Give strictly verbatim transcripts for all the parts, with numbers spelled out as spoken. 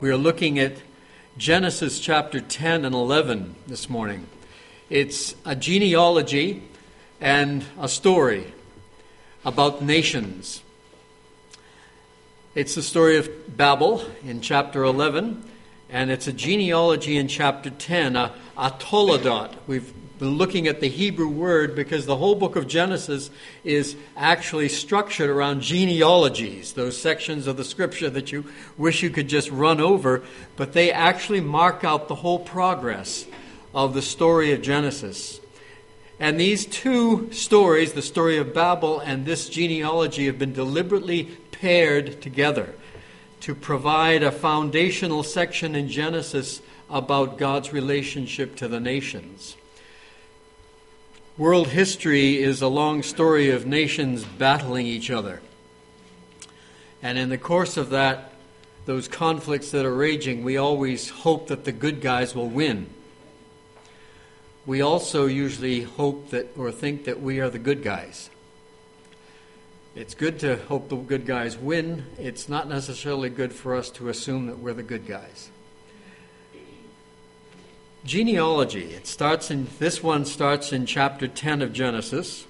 We are looking at Genesis chapter ten and eleven this morning. It's a genealogy and a story about nations. It's the story of Babel in chapter eleven, and it's a genealogy in chapter ten, a, a toledot. We've been looking at the Hebrew word because the whole book of Genesis is actually structured around genealogies, those sections of the scripture that you wish you could just run over, but they actually mark out the whole progress of the story of Genesis. And these two stories, the story of Babel and this genealogy, have been deliberately paired together to provide a foundational section in Genesis about God's relationship to the nations. World history is a long story of nations battling each other. And in the course of that, those conflicts that are raging, we always hope that the good guys will win. We also usually hope that or think that we are the good guys. It's good to hope the good guys win. It's not necessarily good for us to assume that we're the good guys. Genealogy. It starts in this one starts in chapter ten of Genesis.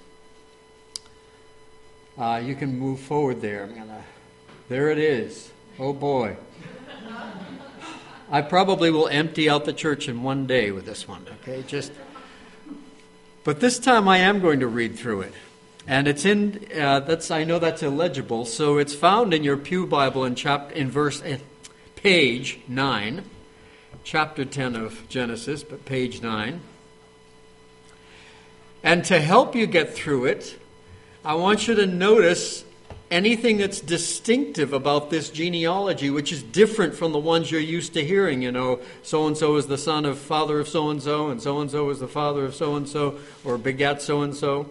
Uh, you can move forward there. I'm gonna. There it is. Oh boy. I probably will empty out the church in one day with this one. Okay, just. But this time I am going to read through it, and it's in. Uh, that's I know that's illegible, so it's found in your Pew Bible in chapter in verse uh, page nine. Chapter ten of Genesis, but page nine. And to help you get through it, I want you to notice anything that's distinctive about this genealogy, which is different from the ones you're used to hearing. You know, so-and-so is the son of father of so-and-so, and so-and-so is the father of so-and-so, or begat so-and-so.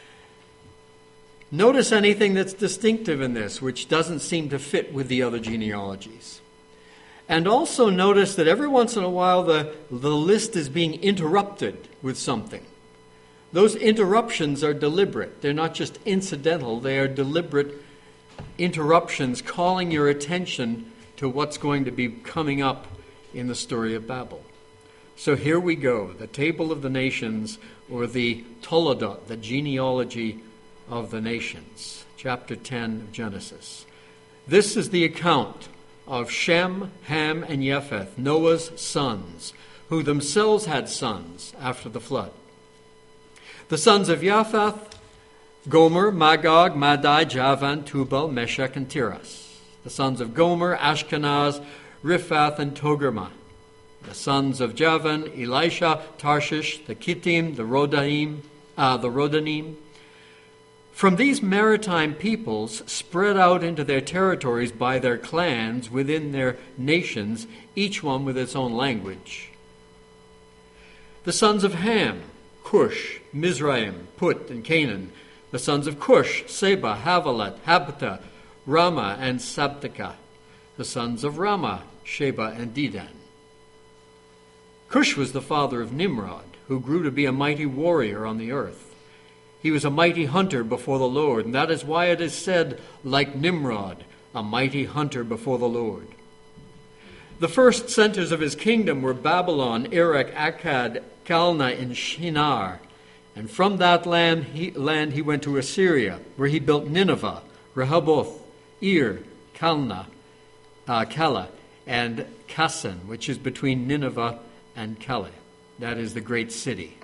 Notice anything that's distinctive in this, which doesn't seem to fit with the other genealogies. And also notice that every once in a while the, the list is being interrupted with something. Those interruptions are deliberate. They're not just incidental. They are deliberate interruptions calling your attention to what's going to be coming up in the story of Babel. So here we go, the table of the nations, or the Toledot, the genealogy of the nations. Chapter ten of Genesis. This is the account of Shem, Ham, and Japheth, Noah's sons, who themselves had sons after the flood. The sons of Japheth, Gomer, Magog, Madai, Javan, Tubal, Meshech, and Tiras. The sons of Gomer, Ashkenaz, Riphath, and Togarmah. The sons of Javan, Elisha, Tarshish, the Kittim, the Rodaim, uh, the Rodanim. From these maritime peoples, spread out into their territories by their clans within their nations, each one with its own language. The sons of Ham, Cush, Mizraim, Put, and Canaan. The sons of Cush, Seba, Havilah, Habta, Ramah, and Sabteka. The sons of Ramah, Sheba, and Dedan. Cush was the father of Nimrod, who grew to be a mighty warrior on the earth. He was a mighty hunter before the Lord, and that is why it is said, like Nimrod, a mighty hunter before the Lord. The first centers of his kingdom were Babylon, Erech, Akkad, Calneh, and Shinar. And from that land he, land he went to Assyria, where he built Nineveh, Rehoboth, Ir, Calneh, uh, Calah, and Kassan, which is between Nineveh and Calais. That is the great city.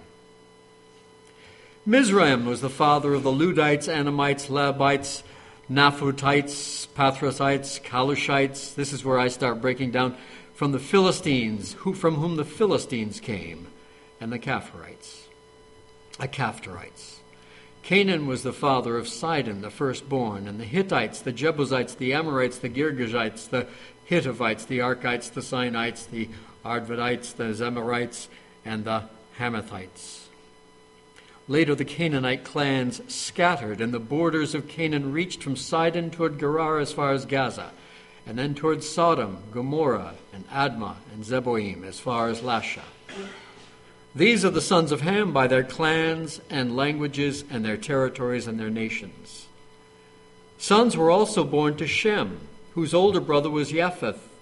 Mizraim was the father of the Ludites, Anamites, Labites, Naphutites, Pathrasites, Kalushites. This is where I start breaking down from the Philistines, who, from whom the Philistines came, and the Caphtorites. Uh, Caphtorites. Canaan was the father of Sidon, the firstborn, and the Hittites, the Jebusites, the Amorites, the Girgashites, the Hittivites, the Arkites, the Sinites, the Arvadites, the Zemarites, and the Hamathites. Later, the Canaanite clans scattered, and the borders of Canaan reached from Sidon toward Gerar as far as Gaza, and then toward Sodom, Gomorrah, and Admah, and Zeboim as far as Lasha. These are the sons of Ham by their clans and languages and their territories and their nations. Sons were also born to Shem, whose older brother was Japheth,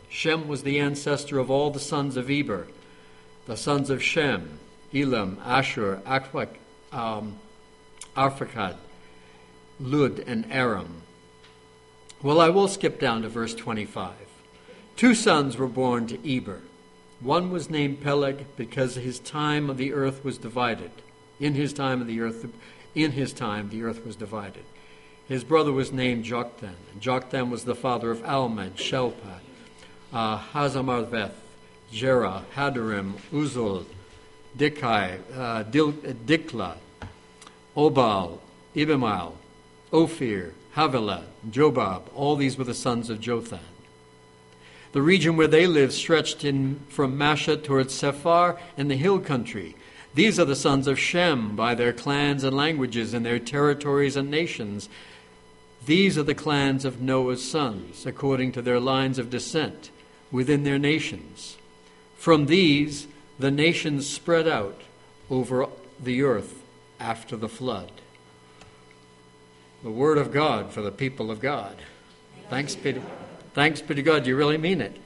Shem was the ancestor of all the sons of Eber, the sons of Shem, Elam, Ashur, Akwak, um, Arphaxad, Lud, and Aram. Well, I will skip down to verse twenty-five. Two sons were born to Eber. One was named Peleg because his time of the earth was divided. In his time of the earth, in his time the earth was divided. His brother was named Joktan, and Joktan was the father of Almad, Shelpad, uh, Hazamarveth, Jerah, Hadarim, Uzal, Dikai, uh, Dil- Dikla, Obal, Ibmael, Ophir, Havilah, Jobab. All these were the sons of Jothan. The region where they lived stretched in from Masha towards Sephar and the hill country. These are the sons of Shem by their clans and languages and their territories and nations. These are the clans of Noah's sons, according to their lines of descent, within their nations. From these, the nations spread out over the earth after the flood. The word of God for the people of God. Thanks be to, thanks be to God, you really mean it.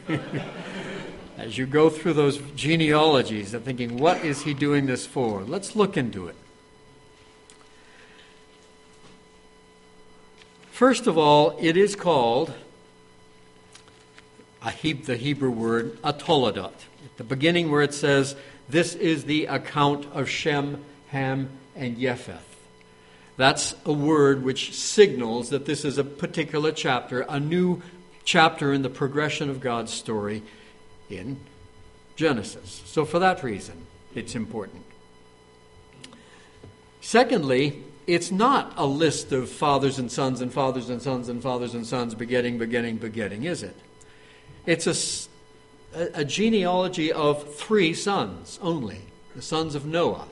As you go through those genealogies and thinking, what is he doing this for? Let's look into it. First of all, it is called, a he- the Hebrew word, a toledot. At the beginning where it says, this is the account of Shem, Ham, and Japheth. That's a word which signals that this is a particular chapter, a new chapter in the progression of God's story in Genesis. So for that reason, it's important. Secondly, it's not a list of fathers and sons and fathers and sons and fathers and sons begetting, begetting, begetting, is it? It's a, a genealogy of three sons only, the sons of Noah.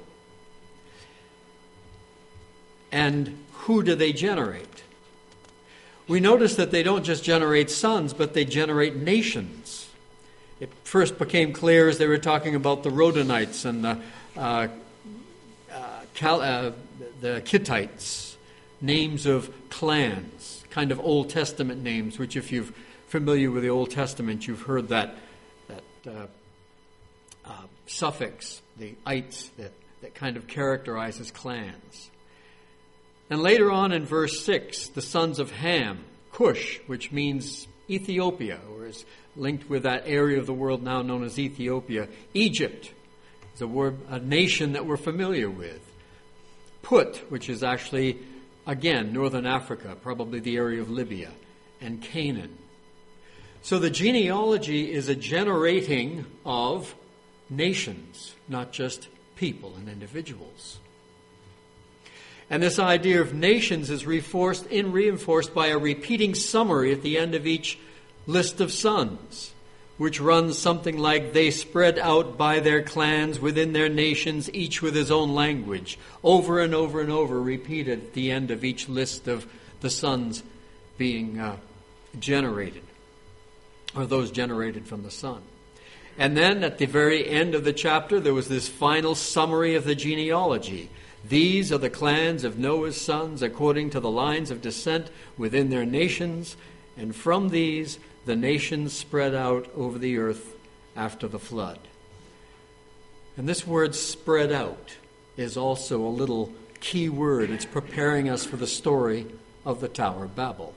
And who do they generate? We notice that they don't just generate sons, but they generate nations. It first became clear as they were talking about the Rodanites and the, uh, uh, Cal- uh, the Kittites, names of clans, kind of Old Testament names, which if you're familiar with the Old Testament, you've heard that, that uh, uh, suffix, the ites, that, that kind of characterizes clans. And later on in verse six, the sons of Ham, Cush, which means Ethiopia, or is linked with that area of the world now known as Ethiopia. Egypt is a word, a nation that we're familiar with. Put, which is actually, again, northern Africa, probably the area of Libya, and Canaan. So the genealogy is a generating of nations, not just people and individuals. And this idea of nations is reinforced, in reinforced by a repeating summary at the end of each list of sons, which runs something like, they spread out by their clans within their nations, each with his own language, over and over and over, repeated at the end of each list of the sons being uh, generated, or those generated from the son. And then at the very end of the chapter, there was this final summary of the genealogy. These are the clans of Noah's sons according to the lines of descent within their nations, and from these the nations spread out over the earth after the flood. And this word spread out is also a little key word. It's preparing us for the story of the Tower of Babel.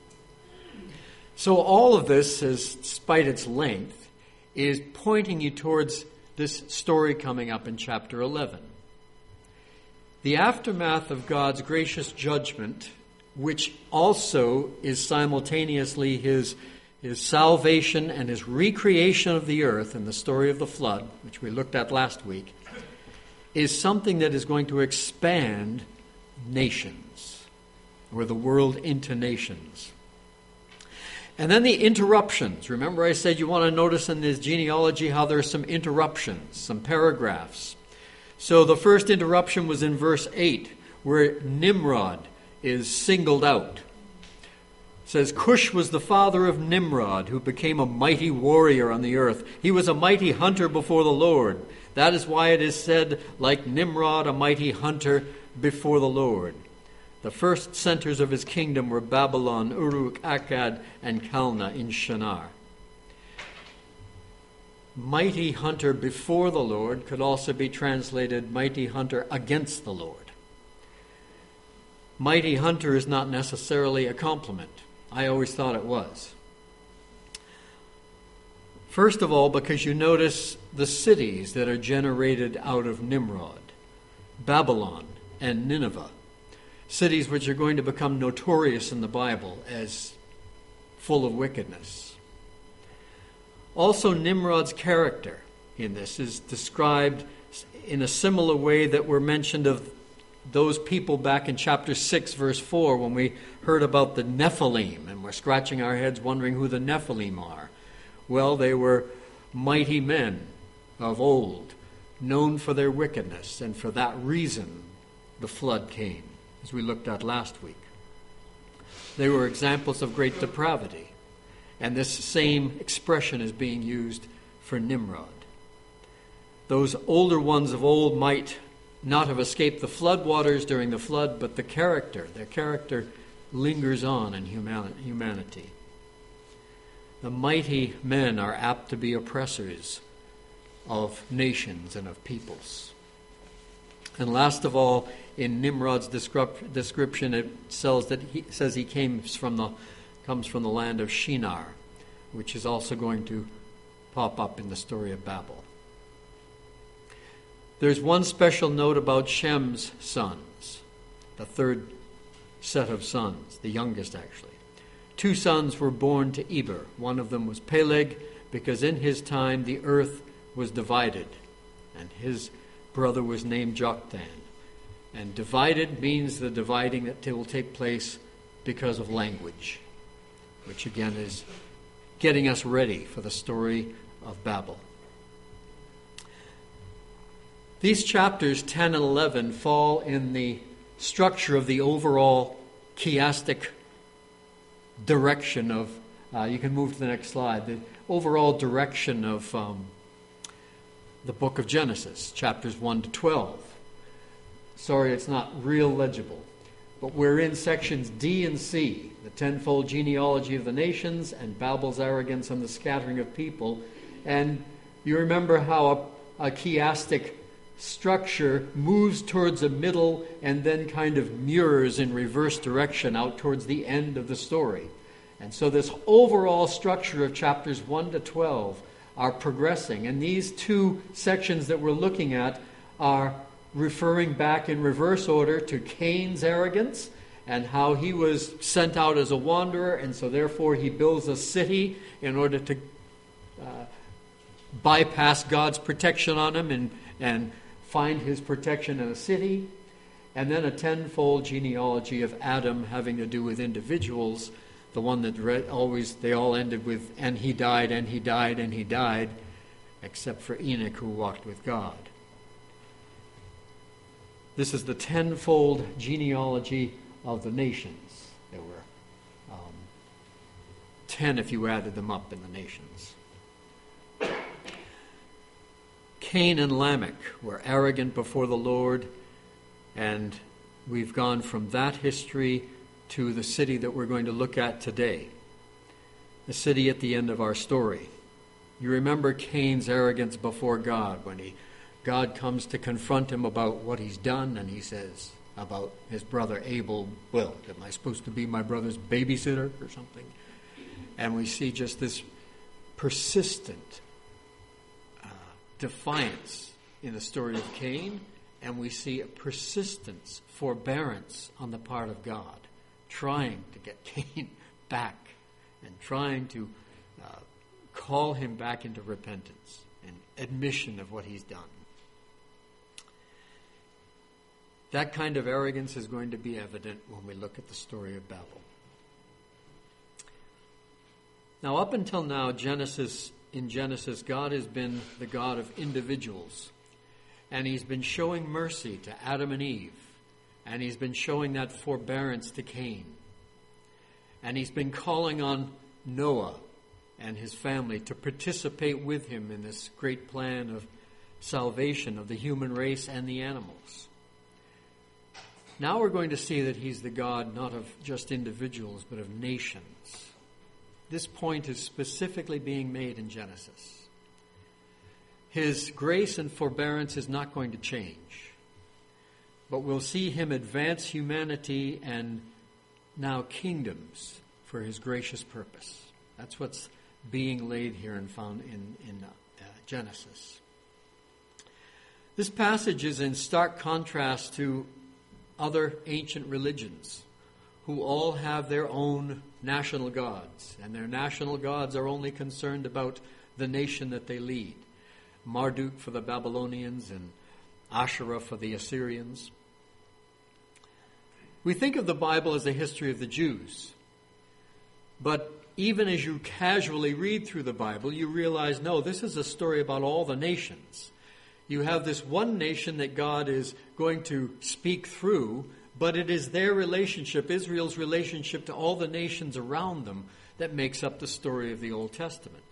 So all of this, is, despite its length, is pointing you towards this story coming up in chapter eleven. The aftermath of God's gracious judgment, which also is simultaneously his, his salvation and his recreation of the earth in the story of the flood, which we looked at last week, is something that is going to expand nations, or the world into nations. And then the interruptions. Remember I said you want to notice in this genealogy how there are some interruptions, some paragraphs. So the first interruption was in verse eight, where Nimrod is singled out. It says, Cush was the father of Nimrod, who became a mighty warrior on the earth. He was a mighty hunter before the Lord. That is why it is said, like Nimrod, a mighty hunter before the Lord. The first centers of his kingdom were Babylon, Uruk, Akkad, and Calneh in Shinar. mighty hunter before the Lord could also be translated mighty hunter against the Lord. Mighty hunter is not necessarily a compliment. I always thought it was. First of all, because you notice the cities that are generated out of Nimrod, Babylon and Nineveh, cities which are going to become notorious in the Bible as full of wickedness. Also, Nimrod's character in this is described in a similar way that were mentioned of those people back in chapter six, verse four, when we heard about the Nephilim, and we're scratching our heads wondering who the Nephilim are. Well, they were mighty men of old, known for their wickedness, and for that reason the flood came, as we looked at last week. They were examples of great depravity, and this same expression is being used for Nimrod. Those older ones of old might not have escaped the flood waters during the flood, but the character, their character lingers on in humanity. The mighty men are apt to be oppressors of nations and of peoples. And last of all, in Nimrod's description, it says that he says he came from the comes from the land of Shinar, which is also going to pop up in the story of Babel. There's one special note about Shem's sons, the third set of sons, the youngest actually. Two sons were born to Eber. One of them was Peleg, because in his time the earth was divided, and his brother was named Joktan. And divided means the dividing that will take place because of language, which again is getting us ready for the story of Babel. These chapters ten and eleven fall in the structure of the overall chiastic direction of, uh, you can move to the next slide, the overall direction of um, the book of Genesis, chapters one to twelve. Sorry, it's not real legible, but we're in sections D and C, the tenfold genealogy of the nations and Babel's arrogance and the scattering of people. And you remember how a, a chiastic structure moves towards a middle and then kind of mirrors in reverse direction out towards the end of the story. And so this overall structure of chapters one to twelve are progressing. And these two sections that we're looking at are referring back in reverse order to Cain's arrogance and how he was sent out as a wanderer, and so therefore he builds a city in order to uh, bypass God's protection on him and, and find his protection in a city. And then a tenfold genealogy of Adam having to do with individuals, the one that read, always they all ended with, and he died, and he died, and he died, except for Enoch, who walked with God. This is the tenfold genealogy of the nations. There were um, ten if you added them up in the nations. Cain and Lamech were arrogant before the Lord, and we've gone from that history to the city that we're going to look at today, the city at the end of our story. You remember Cain's arrogance before God when he God comes to confront him about what he's done, and he says about his brother Abel, well, am I supposed to be my brother's babysitter or something? And we see just this persistent uh, defiance in the story of Cain, and we see a persistence, forbearance on the part of God, trying to get Cain back and trying to uh, call him back into repentance and admission of what he's done. That kind of arrogance is going to be evident when we look at the story of Babel. Now, up until now, Genesis in Genesis, God has been the God of individuals. And he's been showing mercy to Adam and Eve. And he's been showing that forbearance to Cain. And he's been calling on Noah and his family to participate with him in this great plan of salvation of the human race and the animals. Now we're going to see that he's the God not of just individuals, but of nations. This point is specifically being made in Genesis. His grace and forbearance is not going to change. But we'll see him advance humanity and now kingdoms for his gracious purpose. That's what's being laid here and found in, in uh, Genesis. This passage is in stark contrast to other ancient religions who all have their own national gods, and their national gods are only concerned about the nation that they lead. Marduk for the Babylonians and Asherah for the Assyrians. We think of the Bible as a history of the Jews, but even as you casually read through the Bible, you realize, no, this is a story about all the nations. You have this one nation that God is going to speak through, but it is their relationship, Israel's relationship to all the nations around them, that makes up the story of the Old Testament.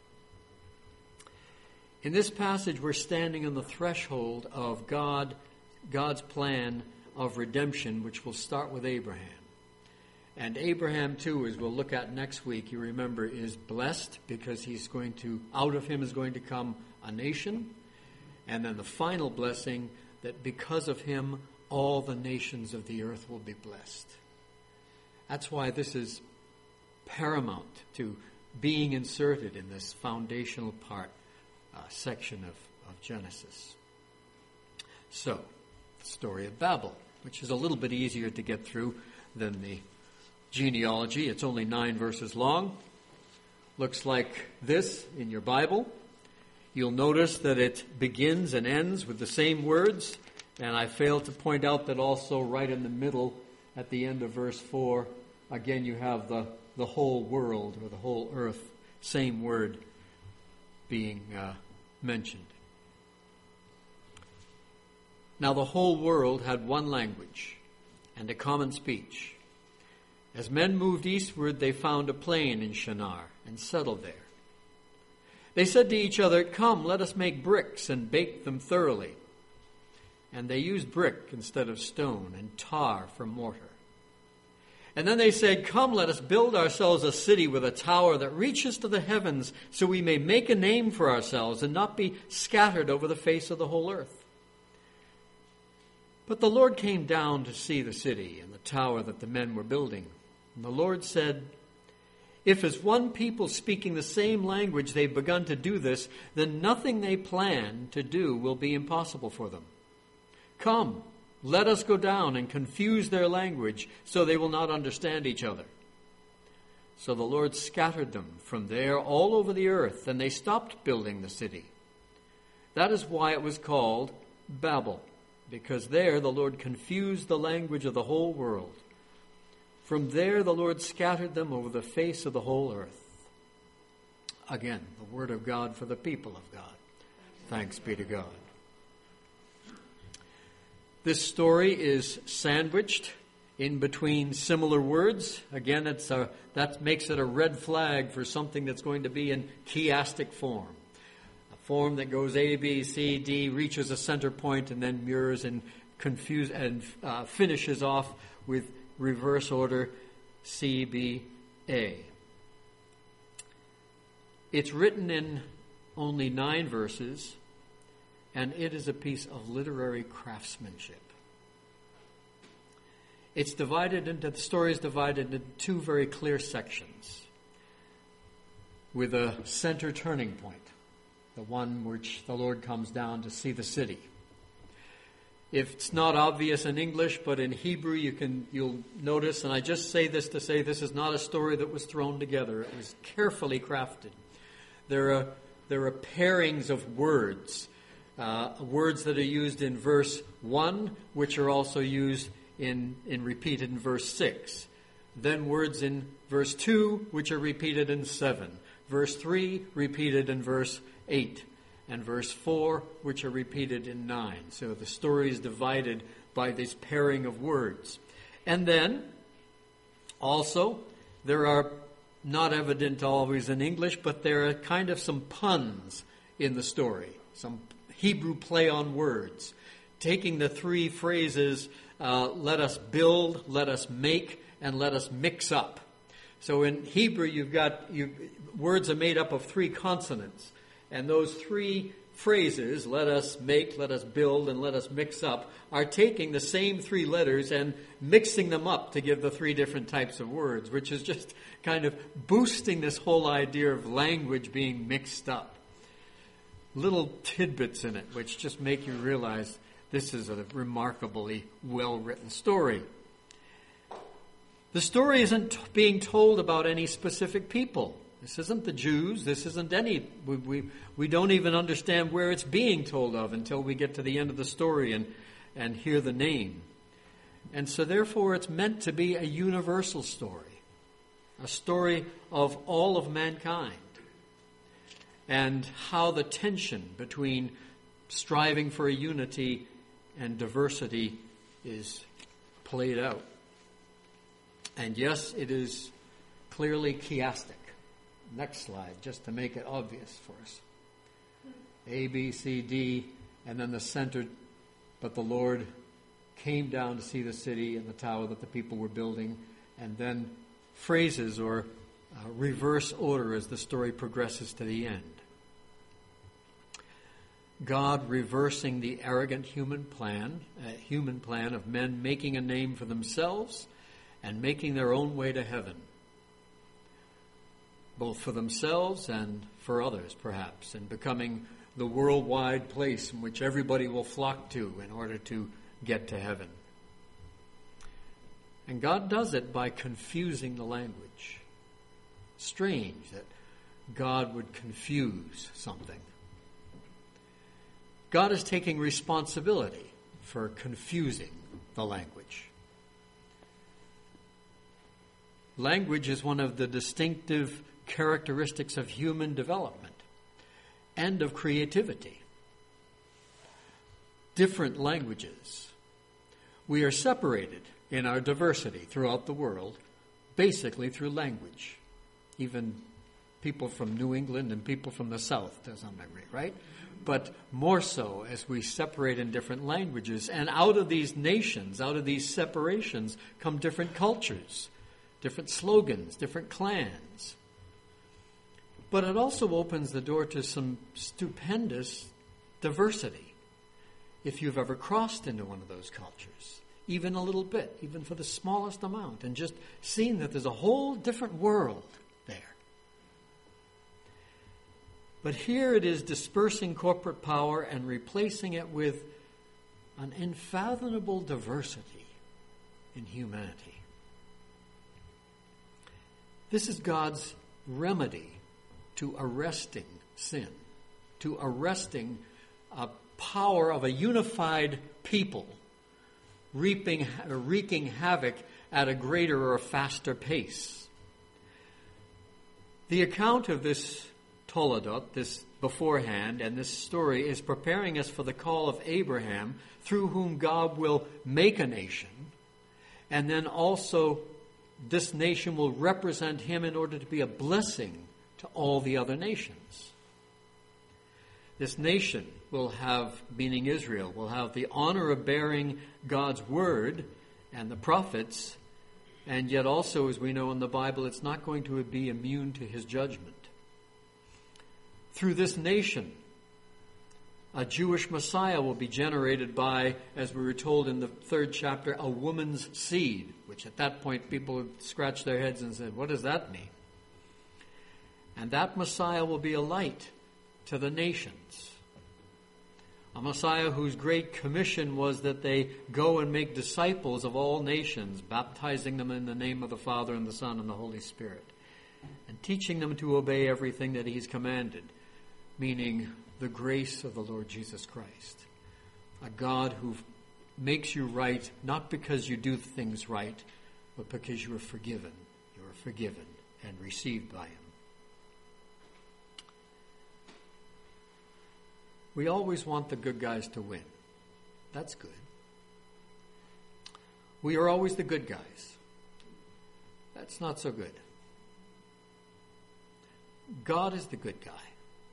In this passage, we're standing on the threshold of God, God's plan of redemption, which will start with Abraham. And Abraham, too, as we'll look at next week, you remember, is blessed because he's going to, out of him is going to come a nation. And then the final blessing, that because of him, all the nations of the earth will be blessed. That's why this is paramount to being inserted in this foundational part, uh, section of, of Genesis. So, the story of Babel, which is a little bit easier to get through than the genealogy. It's only nine verses long. Looks like this in your Bible. You'll notice that it begins and ends with the same words, and I failed to point out that also right in the middle, at the end of verse four, again you have the, the whole world or the whole earth, same word being uh, mentioned. Now the whole world had one language and a common speech. As men moved eastward, they found a plain in Shinar and settled there. They said to each other, "Come, let us make bricks and bake them thoroughly." And they used brick instead of stone and tar for mortar. And then they said, "Come, let us build ourselves a city with a tower that reaches to the heavens, so we may make a name for ourselves and not be scattered over the face of the whole earth." But the Lord came down to see the city and the tower that the men were building. And the Lord said, "If as one people speaking the same language they've begun to do this, then nothing they plan to do will be impossible for them. Come, let us go down and confuse their language so they will not understand each other." So the Lord scattered them from there all over the earth, and they stopped building the city. That is why it was called Babel, because there the Lord confused the language of the whole world. From there the Lord scattered them over the face of the whole earth. Again, the word of God for the people of God. Thanks be to God. This story is sandwiched in between similar words. Again, it's a, that makes it a red flag for something that's going to be in chiastic form. A form that goes A, B, C, D, reaches a center point, and then mirrors and confuse and uh, finishes off with reverse order C, B, A. It's written in only nine verses, and it is a piece of literary craftsmanship. It's divided into, the story is divided into two very clear sections with a center turning point, the one which the Lord comes down to see the city. If it's not obvious in English, but in Hebrew you can, you'll notice, and I just say this to say this is not a story that was thrown together. It was carefully crafted. There are, there are pairings of words. Uh, words that are used in verse one, which are also used in, in repeated in verse six. Then words in verse two, which are repeated in seven. Verse three, repeated in verse eight. And verse four, which are repeated in nine. So the story is divided by this pairing of words. And then, also, there are, not evident always in English, but there are kind of some puns in the story. Some Hebrew play on words, taking the three phrases, uh, let us build, let us make, and let us mix up. So in Hebrew, you've got, you, words are made up of three consonants, and those three phrases, let us make, let us build, and let us mix up, are taking the same three letters and mixing them up to give the three different types of words, which is just kind of boosting this whole idea of language being mixed up. Little tidbits in it which just make you realize this is a remarkably well-written story. The story isn't being told about any specific people. This isn't the Jews. This isn't any... We, we, we don't even understand where it's being told of until we get to the end of the story and, and hear the name. And so therefore it's meant to be a universal story. A story of all of mankind. And how the tension between striving for a unity and diversity is played out. And yes, it is clearly chiastic. Next slide, just to make it obvious for us. A, B, C, D, and then the center. But the Lord came down to see the city and the tower that the people were building. And then phrases or uh, reverse order as the story progresses to the end. God reversing the arrogant human plan, uh, human plan of men making a name for themselves and making their own way to heaven. Both for themselves and for others, perhaps, and becoming the worldwide place in which everybody will flock to in order to get to heaven. And God does it by confusing the language. Strange that God would confuse something. God is taking responsibility for confusing the language. Language is one of the distinctive characteristics of human development and of creativity. Different languages. We are separated in our diversity throughout the world, basically through language. Even people from New England and people from the South to some degree, right? But more so as we separate in different languages. And out of these nations, out of these separations, come different cultures, different slogans, different clans. But it also opens the door to some stupendous diversity. If you've ever crossed into one of those cultures, even a little bit, even for the smallest amount, and just seen that there's a whole different world there. But here it is dispersing corporate power and replacing it with an unfathomable diversity in humanity. This is God's remedy to arresting sin, to arresting a power of a unified people, reaping, wreaking havoc at a greater or a faster pace. The account of this Toledot, this beforehand, and this story is preparing us for the call of Abraham, through whom God will make a nation, and then also this nation will represent him in order to be a blessing to all the other nations. This nation will have, meaning Israel, will have the honor of bearing God's word and the prophets, and yet also, as we know in the Bible, it's not going to be immune to his judgment. Through this nation, a Jewish Messiah will be generated by, as we were told in the third chapter, a woman's seed, which at that point people would scratch their heads and said, what does that mean? And that Messiah will be a light to the nations. A Messiah whose great commission was that they go and make disciples of all nations, baptizing them in the name of the Father and the Son and the Holy Spirit, and teaching them to obey everything that he's commanded, meaning the grace of the Lord Jesus Christ. A God who makes you right, not because you do things right, but because you are forgiven. You are forgiven and received by him. We always want the good guys to win. That's good. We are always the good guys. That's not so good. God is the good guy,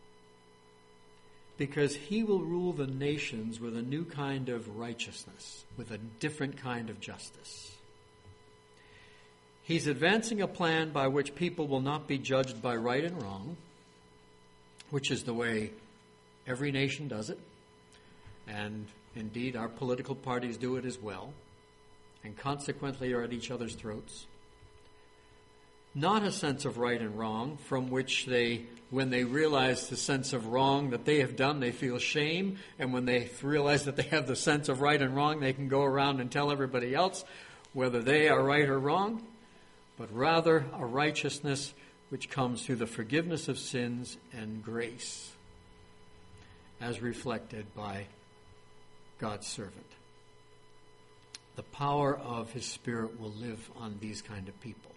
because he will rule the nations with a new kind of righteousness, with a different kind of justice. He's advancing a plan by which people will not be judged by right and wrong, which is the way Every nation does it. And indeed, our political parties do it as well. And consequently are at each other's throats. Not a sense of right and wrong from which they, when they realize the sense of wrong that they have done, they feel shame. And when they realize that they have the sense of right and wrong, they can go around and tell everybody else whether they are right or wrong. But rather a righteousness which comes through the forgiveness of sins and grace, as reflected by God's servant. The power of His Spirit will live on these kind of people.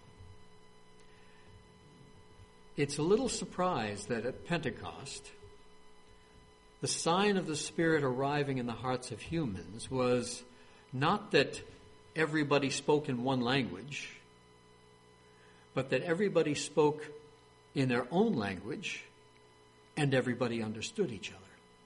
It's a little surprise that at Pentecost, the sign of the Spirit arriving in the hearts of humans was not that everybody spoke in one language, but that everybody spoke in their own language and everybody understood each other.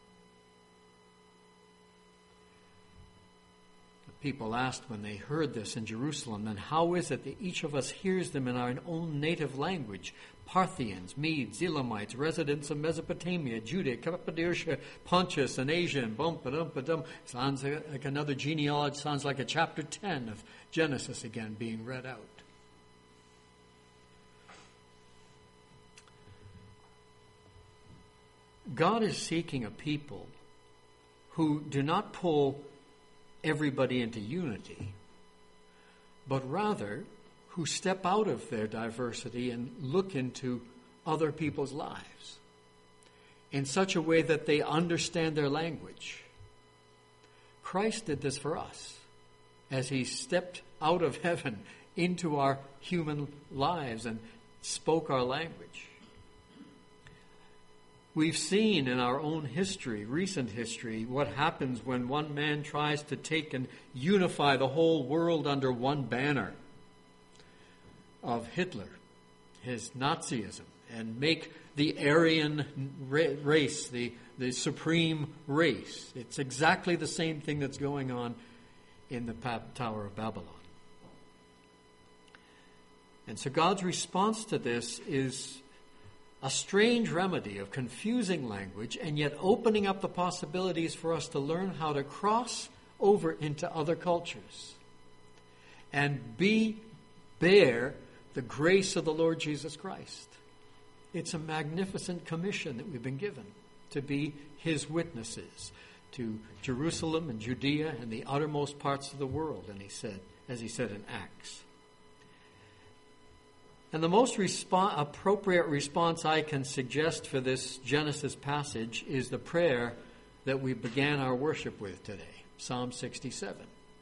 The people asked when they heard this in Jerusalem, then how is it that each of us hears them in our own native language? Parthians, Medes, Elamites, residents of Mesopotamia, Judea, Cappadocia, Pontus, and Asia, and bum, ba-dum, ba-dum. Sounds like another genealogy, sounds like a chapter ten of Genesis again being read out. God is seeking a people who do not pull everybody into unity, but rather who step out of their diversity and look into other people's lives in such a way that they understand their language. Christ did this for us as He stepped out of heaven into our human lives and spoke our language. We've seen in our own history, recent history, what happens when one man tries to take and unify the whole world under one banner of Hitler, his Nazism, and make the Aryan race the, the supreme race. It's exactly the same thing that's going on in the Tower of Babylon. And so God's response to this is a strange remedy of confusing language and yet opening up the possibilities for us to learn how to cross over into other cultures and be, bear the grace of the Lord Jesus Christ. It's a magnificent commission that we've been given to be His witnesses to Jerusalem and Judea and the uttermost parts of the world, and he said, as he said in Acts. And the most resp- appropriate response I can suggest for this Genesis passage is the prayer that we began our worship with today, Psalm sixty-seven.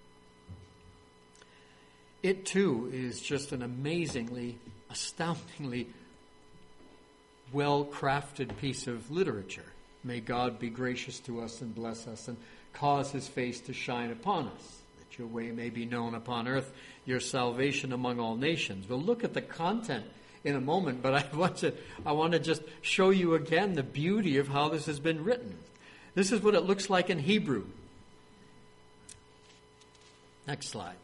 It too is just an amazingly, astoundingly well-crafted piece of literature. May God be gracious to us and bless us and cause His face to shine upon us, that your way may be known upon earth, your salvation among all nations. We'll look at the content in a moment, but I want to, I want to just show you again the beauty of how this has been written. This is what it looks like in Hebrew. Next slide.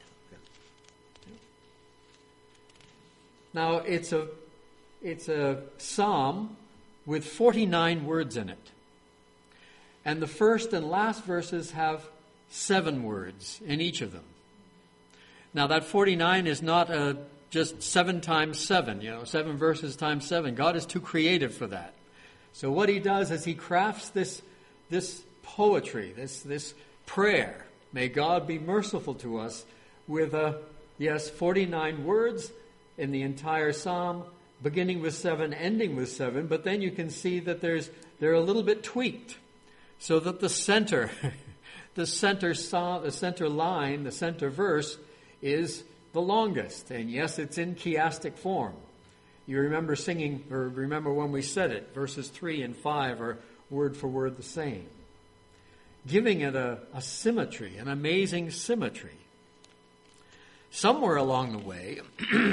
Now, it's a, it's a psalm with forty-nine words in it. And the first and last verses have seven words in each of them. Now, that forty-nine is not a, just seven times seven, you know, seven verses times seven. God is too creative for that. So what He does is He crafts this, this poetry, this, this prayer. May God be merciful to us with, a, yes, forty-nine words in the entire psalm, beginning with seven, ending with seven. But then you can see that there's they're a little bit tweaked, so that the center, the center psalm, the center line, the center verse is the longest. And yes, it's in chiastic form. You remember singing, or remember when we said it, verses three and five are word for word the same, giving it a, a symmetry, an amazing symmetry. Somewhere along the way,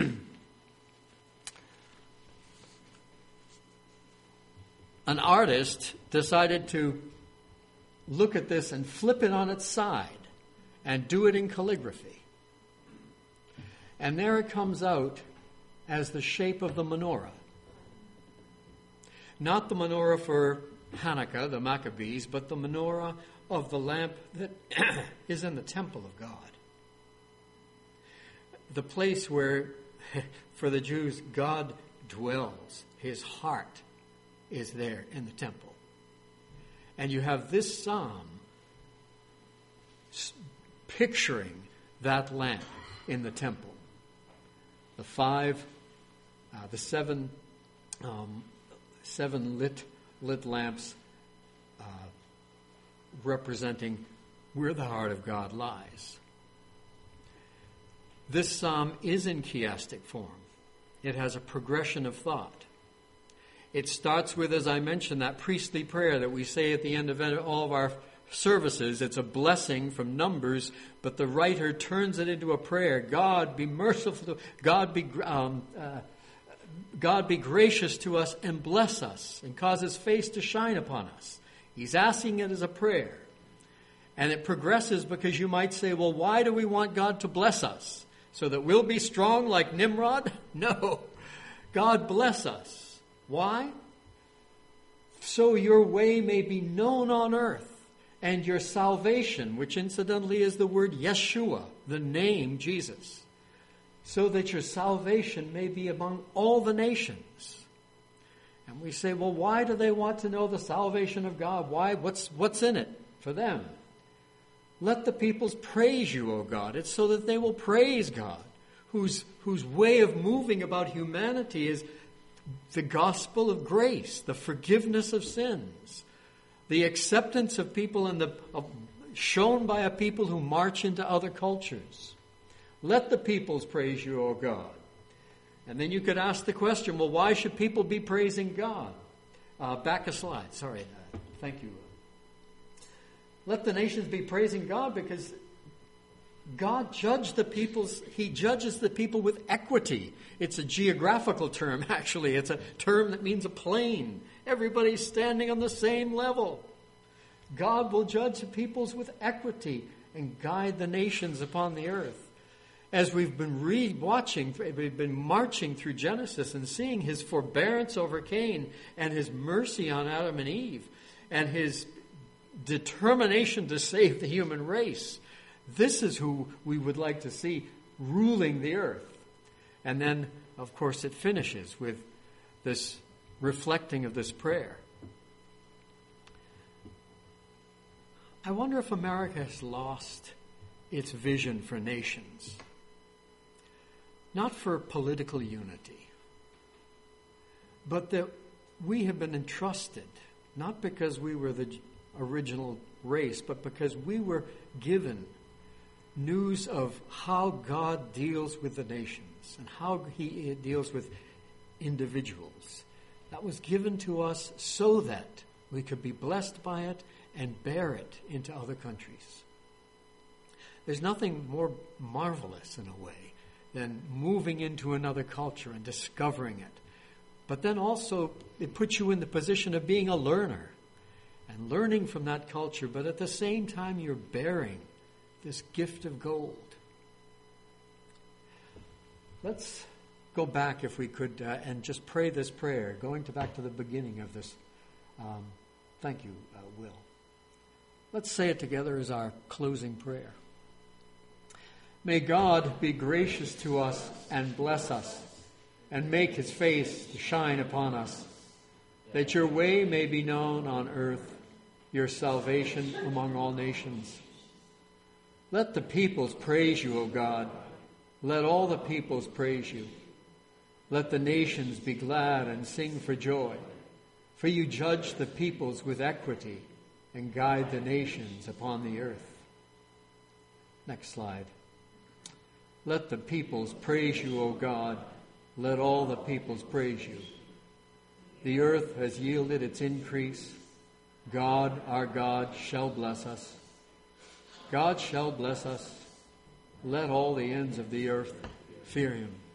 an artist decided to look at this and flip it on its side and do it in calligraphy. And there it comes out as the shape of the menorah. Not the menorah for Hanukkah, the Maccabees, but the menorah of the lamp that is in the temple of God. The place where, for the Jews, God dwells. His heart is there in the temple. And you have this psalm picturing that lamp in the temple. The five, uh, the seven, um, seven lit lit lamps uh, representing where the heart of God lies. This psalm is in chiastic form. It has a progression of thought. It starts with, as I mentioned, that priestly prayer that we say at the end of all of our services. It's a blessing from Numbers, but the writer turns it into a prayer. God be merciful to, God be um, uh, God be gracious to us and bless us and cause His face to shine upon us. He's asking it as a prayer. And it progresses because you might say, well, why do we want God to bless us? So that we'll be strong like Nimrod? No. God bless us. Why? So your way may be known on earth, and your salvation, which incidentally is the word Yeshua, the name Jesus, so that your salvation may be among all the nations. And we say, well, why do they want to know the salvation of God? Why? What's, what's in it for them? Let the peoples praise you, O God. It's so that they will praise God, whose, whose way of moving about humanity is the gospel of grace, the forgiveness of sins, the acceptance of people and the of, shown by a people who march into other cultures. Let the peoples praise you, O God. And then you could ask the question, well, why should people be praising God? Uh, back a slide. Sorry. Uh, thank you. Let the nations be praising God because God judged the peoples. He judges the people with equity. It's a geographical term, actually. It's a term that means a plane. Everybody's standing on the same level. God will judge the peoples with equity and guide the nations upon the earth. As we've been re-watching, we've been marching through Genesis and seeing His forbearance over Cain and His mercy on Adam and Eve and His determination to save the human race. This is who we would like to see ruling the earth. And then, of course, it finishes with this reflecting of this prayer. I wonder if America has lost its vision for nations. Not for political unity, but that we have been entrusted, not because we were the original race, but because we were given news of how God deals with the nations and how He deals with individuals. That was given to us so that we could be blessed by it and bear it into other countries. There's nothing more marvelous in a way than moving into another culture and discovering it. But then also it puts you in the position of being a learner and learning from that culture, but at the same time you're bearing this gift of gold. Let's go back, if we could, uh, and just pray this prayer, going to back to the beginning of this. Um, thank you, uh, Will. Let's say it together as our closing prayer. May God be gracious to us and bless us, and make His face to shine upon us, that your way may be known on earth, your salvation among all nations. Let the peoples praise you, O God. Let all the peoples praise you. Let the nations be glad and sing for joy, for you judge the peoples with equity and guide the nations upon the earth. Next slide. Let the peoples praise you, O God. Let all the peoples praise you. The earth has yielded its increase. God, our God, shall bless us. God shall bless us. Let all the ends of the earth fear Him.